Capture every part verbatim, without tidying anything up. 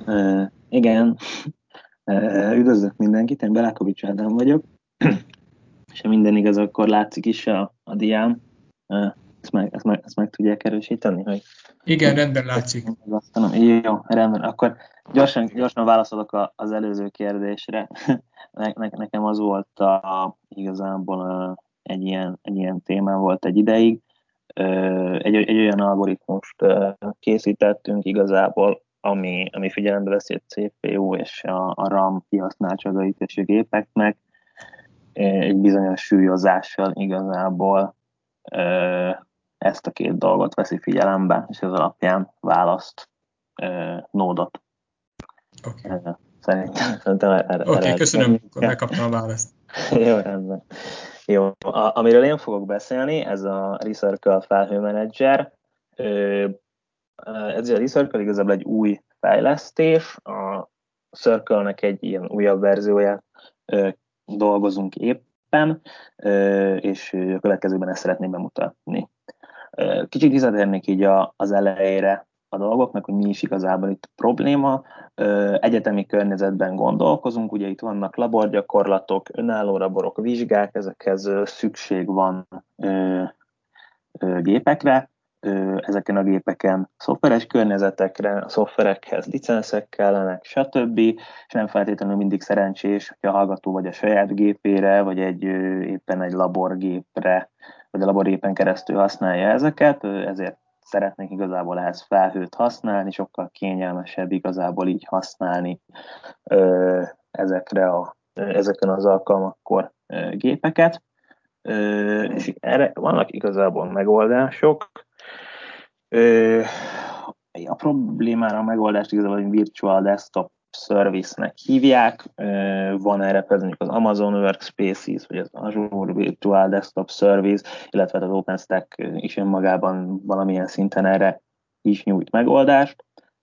Uh, igen, uh, üdvözlök mindenkit, én Belákovics Ádám vagyok, és ha minden igaz, akkor látszik is a, a diám. Uh, ezt, meg, ezt, meg, ezt meg tudják erősíteni? Hogy Igen, rendben látszik. Jó, rendben. Akkor gyorsan, gyorsan válaszolok a, az előző kérdésre. Ne, ne, nekem az volt a, igazából uh, egy, ilyen, egy ilyen témám volt egy ideig. Uh, egy, egy olyan algoritmust uh, készítettünk igazából, ami, ami figyelembe veszi a cé pé u és a, a RAM kihasználtságait és a gépeknek egy bizonyos súlyozással igazából uh, ezt a két dolgot veszi figyelembe, és ez alapján választ uh, nódot. Oké, Okay. Szerintem, szerintem erre, okay, erre köszönöm, akkor megkaptam a választ. Jó, rendben. Jó, a, amiről én fogok beszélni, ez a Recircle felhőmenedzser. Ez a Recircle igazából egy új fejlesztés, a Circle-nek egy ilyen újabb verzióját dolgozunk éppen, és a következőben ezt szeretném bemutatni. Kicsit visszatérnék így a, az elejére a dolgoknak, hogy mi is igazából itt a probléma. Egyetemi környezetben gondolkozunk, ugye itt vannak laborgyakorlatok, önálló laborok, vizsgák, ezekhez szükség van gépekre, ezeken a gépeken szoftveres környezetekre, a szoftverekhez licenszek kellenek, stb. És nem feltétlenül mindig szerencsés, hogy a hallgató vagy a saját gépére, vagy egy, éppen egy laborgépre, vagy a laborgépen keresztül használja ezeket, ezért szeretnék igazából ehhez felhőt használni, sokkal kényelmesebb igazából így használni ezekre a, ezeken az alkalmakkor gépeket. És erre vannak igazából megoldások. A problémára a megoldást igazából egy Virtual Desktop Service-nek hívják. Van erre például az Amazon Workspaces, vagy az Azure Virtual Desktop Service, illetve az OpenStack is önmagában valamilyen szinten erre is nyújt megoldást.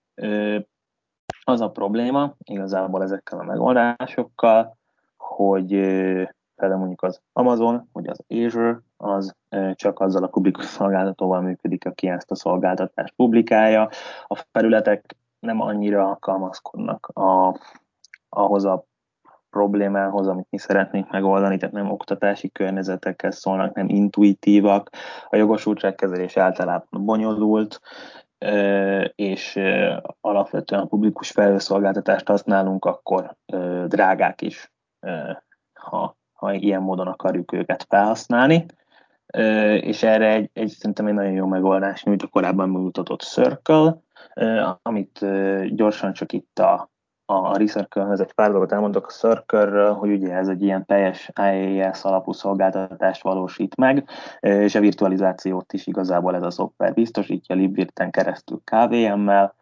Az a probléma igazából ezekkel a megoldásokkal, hogy például mondjuk az Amazon, vagy az Azure, az csak azzal a publikus szolgáltatóval működik, aki ezt a szolgáltatást publikálja. A felületek nem annyira alkalmazkodnak a, ahhoz a problémához, amit mi szeretnénk megoldani, tehát nem oktatási környezetekhez szólnak, nem intuitívak. A jogosultságkezelés általában bonyolult, és alapvetően a publikus felhőszolgáltatást használunk, akkor drágák is, ha, ha ilyen módon akarjuk őket felhasználni. És erre egy, egy szerintem egy nagyon jó megoldás nyújt a korábban mutatott Circle, amit gyorsan csak itt a a Recircle-hez egy pár dolgot elmondok a Circle-ről, hogy ugye ez egy ilyen teljes I A S alapú szolgáltatást valósít meg, és a virtualizációt is igazából ez a szoftver biztosítja libvirten keresztül ká vé em-mel.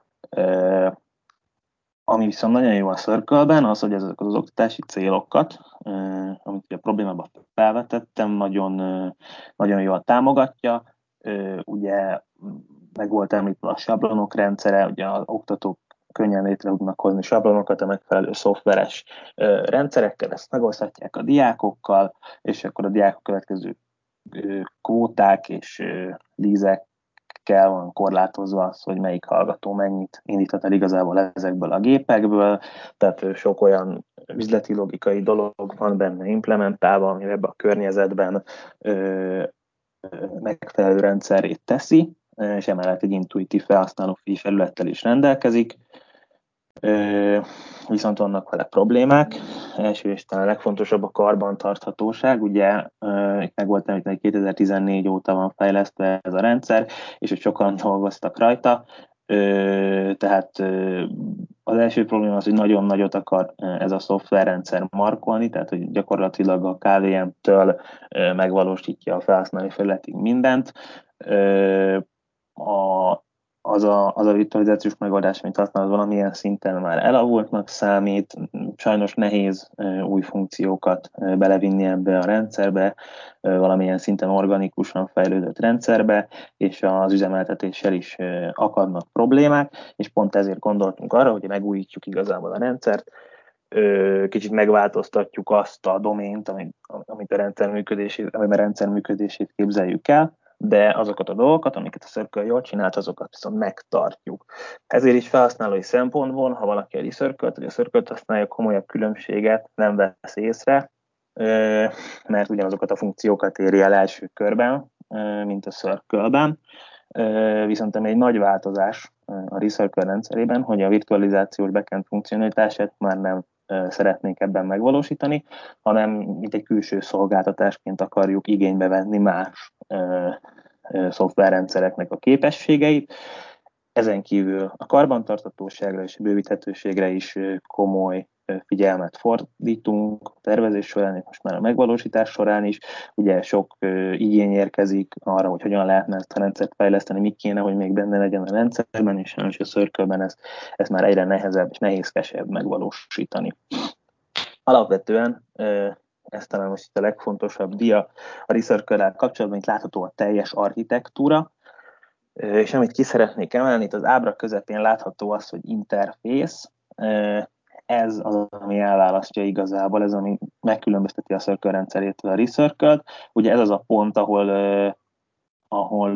Ami viszont nagyon jó a Circle-ben, az, hogy ezek az oktatási célokat, amit a problémában felvetettem, nagyon, nagyon jól támogatja. Ugye meg volt említve a sablonok rendszere, ugye az oktatók könnyen létre tudnak hozni sablonokat a megfelelő szoftveres ö, rendszerekkel, ezt megoszthatják a diákokkal, és akkor a diákok következő ö, kvóták és ö, lízekkel van korlátozva az, hogy melyik hallgató mennyit indíthat el igazából ezekből a gépekből, tehát ö, sok olyan üzleti logikai dolog van benne implementálva, ami ebben a környezetben ö, ö, megfelelő rendszerét teszi, és emellett egy intuitív felhasználó felülettel is rendelkezik. Viszont vannak vele problémák. Első és talán a legfontosabb a karbantarthatóság. Ugye itt meg volt említeni, hogy kétezer-tizennégy óta van fejlesztve ez a rendszer, és hogy sokan dolgoztak rajta. Tehát az első probléma az, hogy nagyon nagyot akar ez a szoftverrendszer markolni, tehát hogy gyakorlatilag a ká vé em-től megvalósítja a felhasználói felületig mindent. A az a, az a virtualizációs megoldás, amit használ, az valamilyen szinten már elavultnak számít, sajnos nehéz új funkciókat belevinni ebbe a rendszerbe, valamilyen szinten organikusan fejlődött rendszerbe, és az üzemeltetéssel is akadnak problémák, és pont ezért gondoltunk arra, hogy megújítjuk igazából a rendszert, kicsit megváltoztatjuk azt a domént, amit, amit a rendszer működését, amiben a rendszer működését képzeljük el, de azokat a dolgokat, amiket a Circle jól csinált, azokat viszont megtartjuk. Ezért is felhasználói szempontból, ha valaki a Recircle-t vagy a Circle-t használja, komolyabb különbséget nem vesz észre, mert ugyanazokat a funkciókat éri el első körben, mint a Circle-ben. Viszont ami egy nagy változás a Recircle rendszerében, hogy a virtualizációs backend funkcionalitását már nem szeretnénk ebben megvalósítani, hanem mint egy külső szolgáltatásként akarjuk igénybe venni más szoftverrendszereknek a képességeit. Ezen kívül a karbantarthatóságra és a bővíthetőségre is komoly figyelmet fordítunk a tervezés során, és most már a megvalósítás során is. Ugye sok igény érkezik arra, hogy hogyan lehetne ezt a rendszert fejleszteni, mi kéne, hogy még benne legyen a rendszerben, és sajnos a Circle-ben ezt, ezt már egyre nehezebb és nehézkesebb megvalósítani. Alapvetően ez talán most itt a legfontosabb dia a Recircle-rel kapcsolatban, itt látható a teljes architektúra, és amit ki szeretnék emelni, itt az ábra közepén látható az, hogy interfész, ez az, ami elválasztja igazából, ez ami megkülönbözteti a Circle rendszerétől a Recircle-t. Ugye ez az a pont, ahol, ahol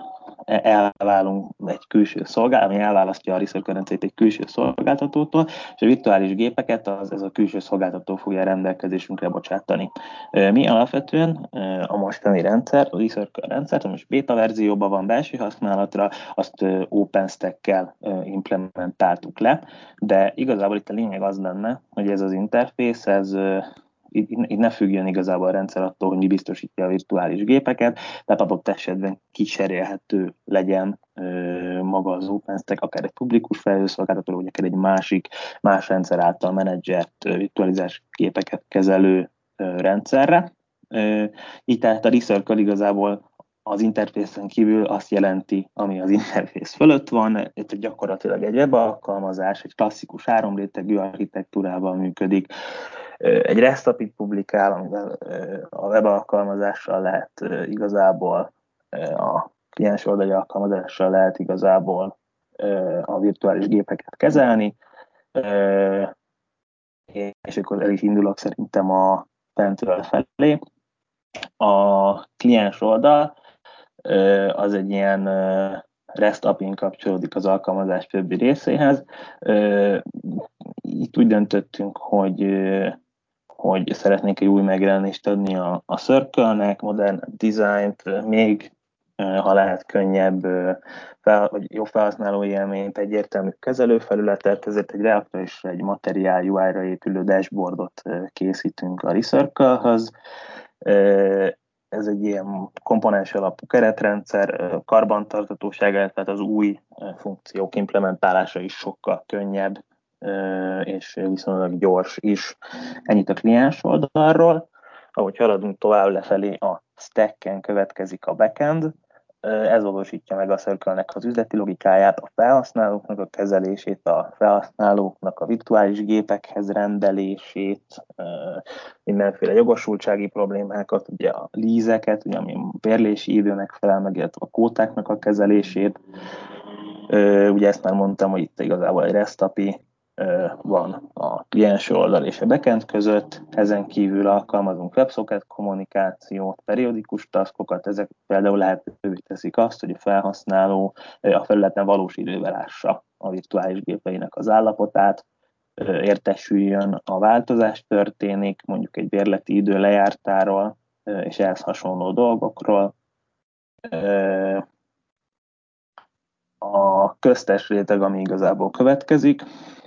elválunk egy külső szolgáltató, ami elválasztja a Recircle rendszerét egy külső szolgáltatótól, és a virtuális gépeket az, ez a külső szolgáltató fogja rendelkezésünkre bocsátani. Mi alapvetően a mostani rendszer, a Recircle rendszer, most beta verzióban van belső használatra, azt OpenStack-kel implementáltuk le, de igazából itt a lényeg az lenne, hogy ez az interfész, ez itt ne függjön igazából a rendszer attól, hogy mi biztosítja a virtuális gépeket, tehát adott esetben kicserélhető legyen maga az OpenStack, akár egy publikus felhőszolgáltató, vagy akár egy másik, más rendszer által menedzselt virtuális gépeket kezelő rendszerre. Így tehát a Recircle igazából az interfészen kívül azt jelenti, ami az interfész fölött van, itt gyakorlatilag egy web alkalmazás, egy klasszikus három rétegű architektúrával működik, egy REST á pé i-t publikál, amivel a web alkalmazással lehet igazából, a kliens oldali alkalmazással lehet igazából a virtuális gépeket kezelni, és akkor el is indulok szerintem a fentről felé. A kliens oldal az egy ilyen REST á pé i-n kapcsolódik az alkalmazás többi részéhez. Itt úgy döntöttünk, hogy hogy szeretnék egy új megjelenést adni a, a Circle-nek, modern dizájnt, még ha lehet könnyebb, fel, vagy jobb felhasználói élményt, egyértelmű kezelőfelületet, ezért egy React és egy Material u i-ra épülő dashboardot készítünk a Recircle-höz. Ez egy ilyen komponens alapú keretrendszer, karbantartatósága, tehát az új funkciók implementálása is sokkal könnyebb, és viszonylag gyors is. Ennyit a kliens oldalról. Ahogy haladunk tovább lefelé, a stacken következik a backend. Ez valósítja meg a Circle-nek az üzleti logikáját, a felhasználóknak a kezelését, a felhasználóknak a virtuális gépekhez rendelését, mindenféle jogosultsági problémákat, ugye a lease-eket, ugye, ami a bérlési időnek felel meg, illetve a kótáknak a kezelését. Ugye ezt már mondtam, hogy itt igazából egy REST á pé i van a kliens oldal és a backend között, ezen kívül alkalmazunk WebSocket kommunikációt, periódikus taskokat, ezek például lehetővé teszik azt, hogy a felhasználó a felületen valós idővel lássa a virtuális gépeinek az állapotát, értesüljön, a változás történik, mondjuk egy bérleti idő lejártáról, és ehhez hasonló dolgokról. A köztes réteg, ami igazából következik,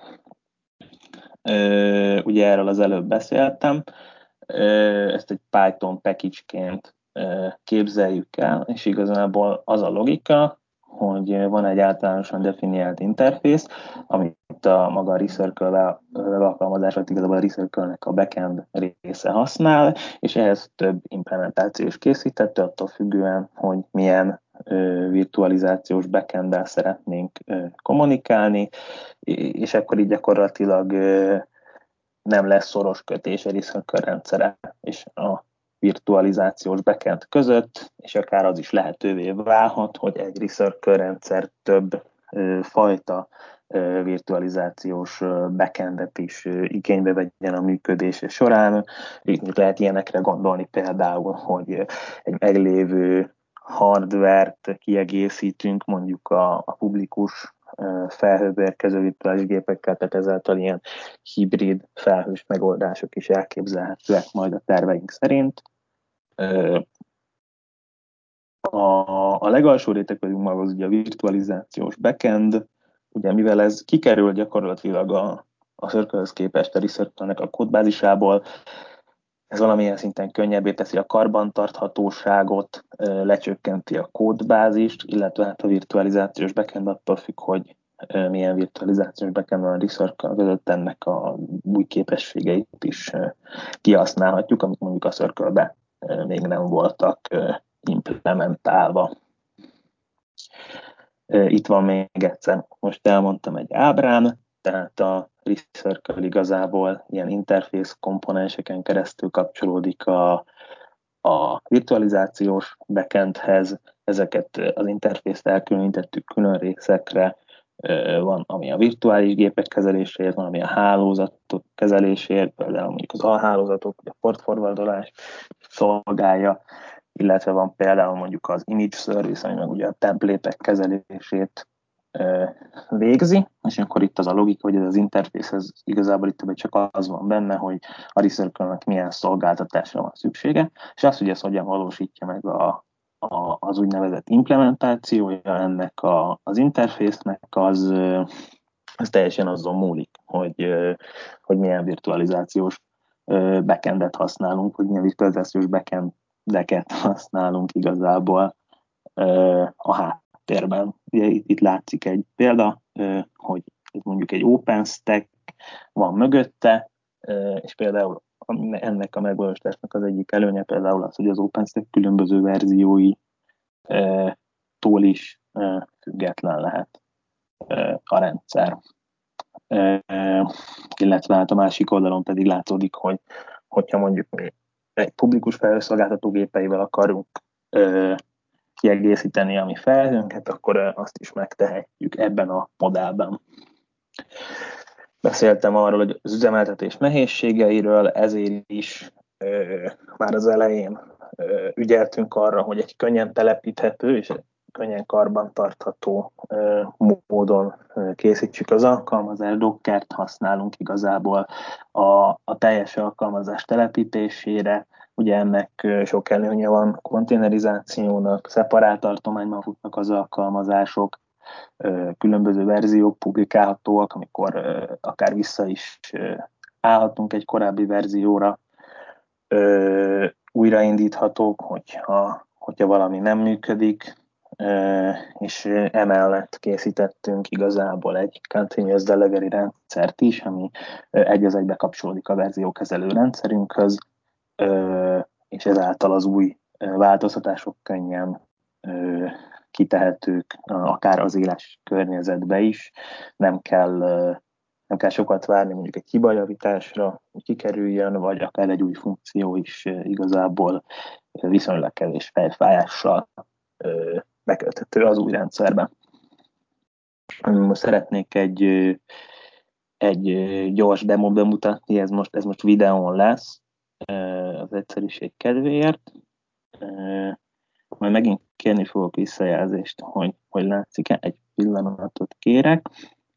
ugye erről az előbb beszéltem, ezt egy Python package-ként képzeljük el, és igazából az a logika, hogy van egy általánosan definiált interfész, amit a maga a Recircle alkalmazás, vagy igazából a Recircle-nek a backend része használ, és ehhez több implementációs készített, attól függően, hogy milyen virtualizációs backenddel szeretnénk kommunikálni, és akkor így gyakorlatilag nem lesz szoros kötés a Recircle rendszere és a virtualizációs backend között, és akár az is lehetővé válhat, hogy egy Recircle rendszer több fajta virtualizációs backendet is igénybe vegyen a működése során. Itt lehet ilyenekre gondolni például, hogy egy meglévő hardware-t kiegészítünk mondjuk a, a publikus felhőbe érkező virtuális gépekkel, tehát ezáltal ilyen hibrid felhős megoldások is elképzelhetőek majd a terveink szerint. A, a legalsó réteg pedig maga az ugye a virtualizációs backend, ugye mivel ez kikerül gyakorlatilag a, a Circle-höz képest a Recircle-nek a kódbázisából, ez valamilyen szinten könnyebbé teszi a karbantarthatóságot, lecsökkenti a kódbázist, illetve hát a virtualizációs backend attól függ, hogy milyen virtualizációs backend van a Recircle között, ennek a új képességeit is kihasználhatjuk, amik mondjuk a Circle-be még nem voltak implementálva. Itt van még egyszer, most elmondtam egy ábrán, tehát a Recircle igazából ilyen interfész komponenseken keresztül kapcsolódik a, a virtualizációs backendhez, ezeket az interfészt elkülönítettük külön részekre, van, ami a virtuális gépek kezeléséért, van, ami a hálózatok kezeléséért, például mondjuk az alhálózatok, vagy a portforwardolás szolgálja, illetve van például mondjuk az image service, ami meg ugye a templétek kezelését végzi, és akkor itt az a logika, hogy ez az interfész, ez igazából itt csak az van benne, hogy a Recircle-nek milyen szolgáltatásra van szüksége, és az, hogy ez hogyan valósítja meg a, a, az úgynevezett implementációja ennek a, az interfésznek, az, az teljesen azon múlik, hogy, hogy milyen virtualizációs backendet használunk, hogy milyen virtualizációs backendeket használunk igazából a háttérben. Ugye itt, itt látszik egy példa, hogy mondjuk egy OpenStack van mögötte, és például ennek a megvalósításnak az egyik előnye például az, hogy az OpenStack különböző verziói tól is független lehet a rendszer. Illetve hát a másik oldalon pedig látszódik, hogy hogyha mondjuk egy publikus felhőszolgáltató gépeivel akarunk kiegészíteni a mi felhőnket, akkor azt is megtehetjük ebben a modellben. Beszéltem arról, hogy az üzemeltetés nehézségeiről, ezért is ö, már az elején ö, ügyeltünk arra, hogy egy könnyen telepíthető és könnyen karbantartható ö, módon ö, készítsük az alkalmazást. Dockert használunk igazából a, a teljes alkalmazás telepítésére. Ugye ennek sok előnye van, konténerizációnak, szeparált tartományban futnak az alkalmazások, különböző verziók publikálhatóak, amikor akár vissza is állhatunk egy korábbi verzióra, újraindíthatók, hogyha, hogyha valami nem működik, és emellett készítettünk igazából egy continuous delivery rendszert is, ami egy az egybe kapcsolódik a verziókezelő rendszerünkhöz, és ezáltal az új változtatások könnyen kitehetők, akár az éles környezetbe is. Nem kell, nem kell sokat várni mondjuk egy hibajavításra, hogy kikerüljön, vagy akár egy új funkció is igazából viszonylag kevés fejfájással bekölthető az új rendszerbe. Most szeretnék egy, egy gyors demo bemutatni, ez most, ez most videón lesz, az egyszerűség kedvéért. Majd megint kérni fogok visszajelzést, hogy, hogy látszik-e. Egy pillanatot kérek.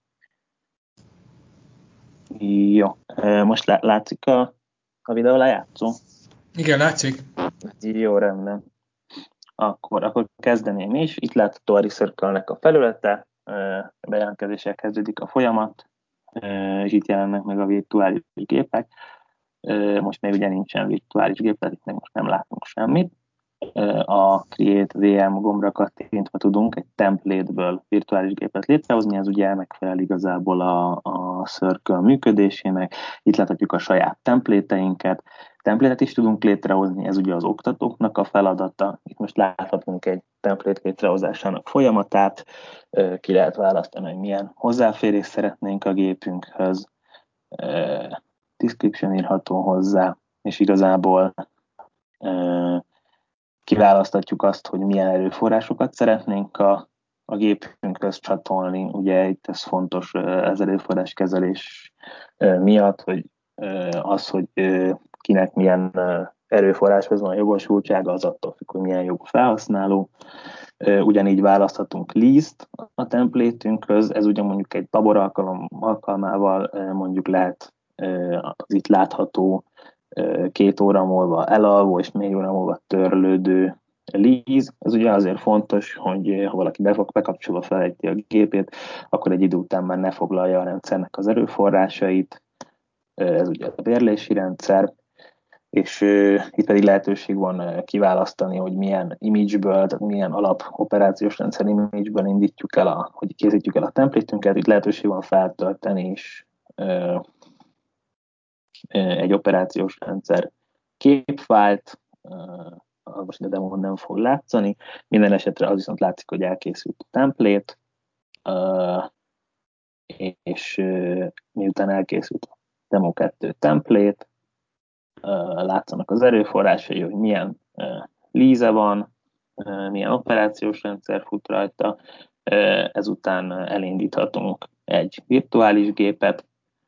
Jó. Most látszik a, a videó lejátszó? Igen, látszik. Jó, rendben. Akkor, akkor kezdeném is. Itt látható a Recircle-nek a felülete, bejelentkezéssel kezdődik a folyamat, és itt jelennek meg a virtuális gépek. Most még ugye nincsen virtuális gép, tehát itt meg most nem látunk semmit. A Create vé em gombra kattintva tudunk egy template-ből virtuális gépet létrehozni, ez ugye megfelel igazából a, a Circle működésének. Itt láthatjuk a saját templéteinket. Templétet is tudunk létrehozni, ez ugye az oktatóknak a feladata. Itt most láthatunk egy template létrehozásának folyamatát, ki lehet választani, hogy milyen hozzáférést szeretnénk a gépünkhöz, description írható hozzá, és igazából kiválasztatjuk azt, hogy milyen erőforrásokat szeretnénk a, a gépünkhöz csatolni. Ugye itt ez fontos az erőforrás kezelés miatt, hogy az, hogy kinek milyen erőforráshoz van jogosultsága, az attól függ, hogy milyen jogú felhasználó. Ugyanígy választhatunk lease-t a templétünkhöz, ez ugye mondjuk egy labor alkalom alkalmával mondjuk lehet az itt látható két óra múlva elalvó és négy óra múlva törlődő lease. Ez ugye azért fontos, hogy ha valaki bekapcsolva felejti a gépét, akkor egy idő után már ne foglalja a rendszernek az erőforrásait. Ez ugye a bérlési rendszer, és uh, itt pedig lehetőség van uh, kiválasztani, hogy milyen image-ből, tehát milyen alap operációs rendszer image-ből indítjuk el, a, hogy készítjük el a templétünket. Itt lehetőség van feltölteni is uh, uh, egy operációs rendszer képfájlt, uh, most a demón nem fog látszani, minden esetre az viszont látszik, hogy elkészült a templét, uh, és uh, miután elkészült a demo kettő templét, látszanak az erőforrásai, hogy milyen lease van, milyen operációs rendszer fut rajta, ezután elindíthatunk egy virtuális gépet,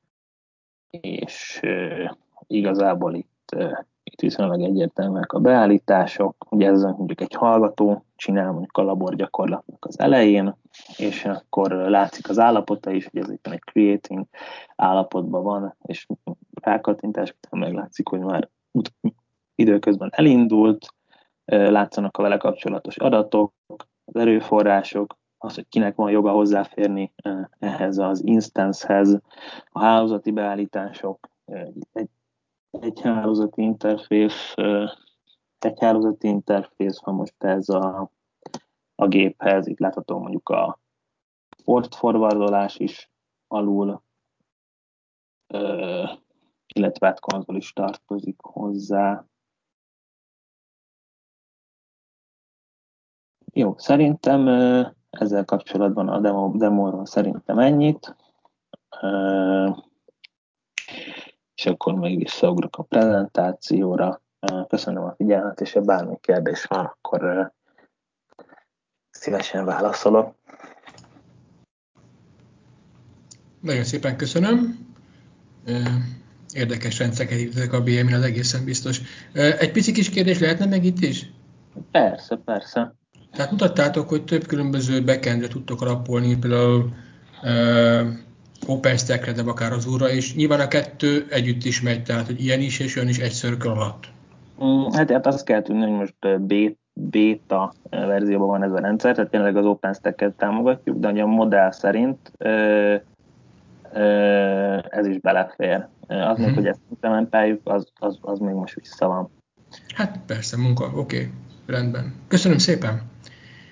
és igazából itt, itt viszonylag egyértelműek a beállítások. Ugye ez mondjuk egy hallgató csinál mondjuk a labor gyakorlatnak az elején, és akkor látszik az állapota is, hogy ez éppen egy creating állapotban van, és rákattintás után meglátszik, hogy már időközben elindult, látszanak a vele kapcsolatos adatok, az erőforrások, az, hogy kinek van joga hozzáférni ehhez az instancehez, a hálózati beállítások, egy, egy hálózati interfész, egy hálózati interfész van most ez a, a géphez, itt látható mondjuk a port forwardolás is alul, illetve hát konzol is tartozik hozzá. Jó, szerintem ezzel kapcsolatban a demo, demóról szerintem ennyit. És akkor még visszaugrok a prezentációra. Köszönöm a figyelmet, és ha bármi kérdés van, akkor szívesen válaszolok. Nagyon szépen köszönöm. Érdekes rendszereket hívtak a bé em-en, az egészen biztos. Egy pici kis kérdés lehetne meg itt is? Persze, persze. Tehát mutattátok, hogy több különböző backendre tudtok alapolni, például uh, OpenStack-re, de akár az úrra, és nyilván a kettő együtt is megy, tehát hogy ilyen is és olyan is egy circle alatt. Mm, hát, hát azt kell tudni, hogy most beta verzióban van ez a rendszer, tehát tényleg az OpenStack-et támogatjuk, de a modell szerint ö, ö, ez is belefér. Az uh-huh. még, hogy ezt implementáljuk, az, az, az még most vissza van. Hát persze, munka, oké, okay. Rendben. Köszönöm szépen!